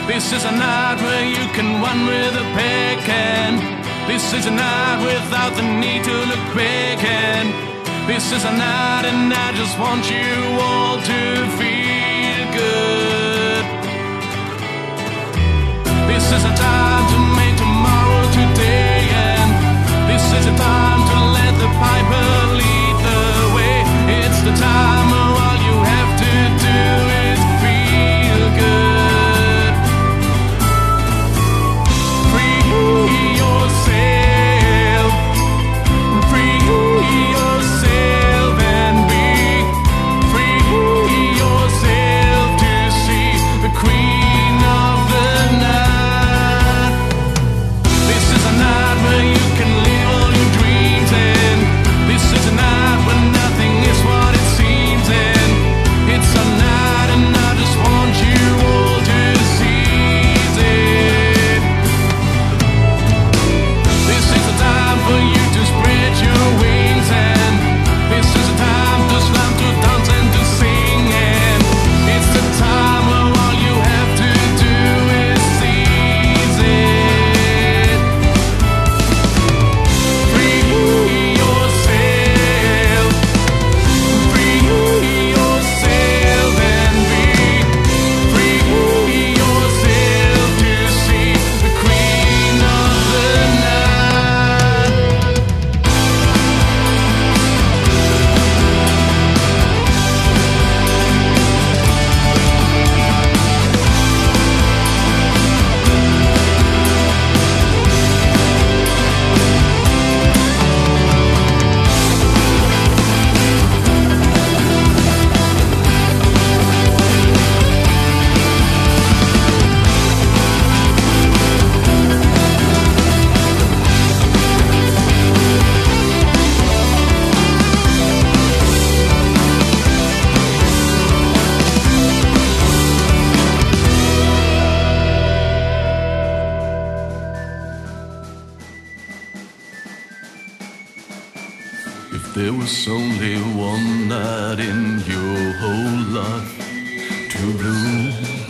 This is a night where you can run with a pick, and this is a night without the need to look big, and this is a night, and I just want you all to feel good. This is a time to make tomorrow today, and this is a time to let the piper lead the way. It's the time where all you have to do is feel good. Free yourself, free yourself and be free yourself to see the queen of the night. This is a night where you can live all your dreams, and this is a night when nothing is what it seems, and it's a night, and I just want you all to seize it. This is a time for you to spread your wings, and this is a time to slam, to dance and to sing, and it's the time where all you have to do is seize it. Free yourself, free yourself and be free yourself to see the queen of the night. If there was only one night in your whole life to bloom,